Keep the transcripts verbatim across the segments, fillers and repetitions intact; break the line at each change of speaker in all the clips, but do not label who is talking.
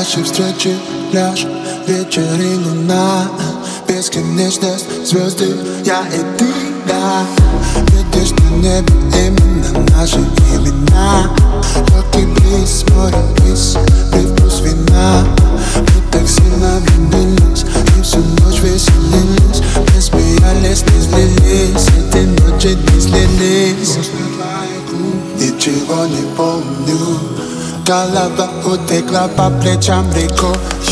наши встречи пляж, вечер и луна, бесконечность, звезды, я и ты, да. Видишь на небе именно наши имена. Легкий бриз, море, бриз, привкус вина. Мы так сильно влюбились и всю ночь веселились. Мы смеялись, не злились, эти ночи не слились. Ничего не помню, голова утекла по плечам рекою.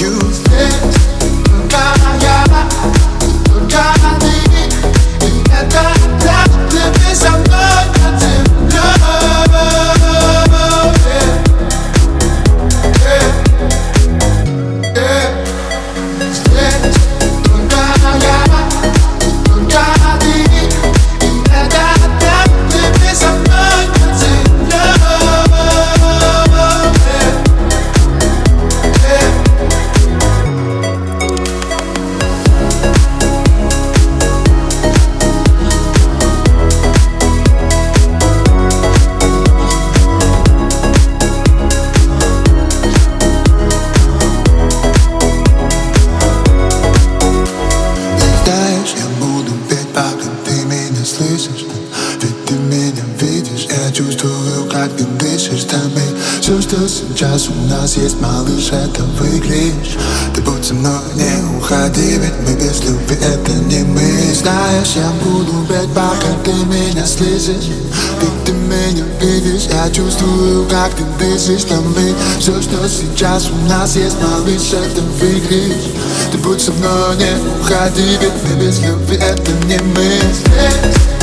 Только я, только ты, и это так, ты со мной над землей. Здесь только я, только ты, и это так, ты со мной над землей. Все, что сейчас у нас есть, малыш, это выигрыш. Ты будь со мной, не уходи, ведь мы без любви, это не мы. Знаешь, я буду петь, пока ты меня слышишь. Ведь ты меня видишь, я чувствую, как ты дышишь на мне. Все, что сейчас у нас есть, малыш, это выигрыш. Ты будь со мной, не уходи, ведь мы без любви, это не мы.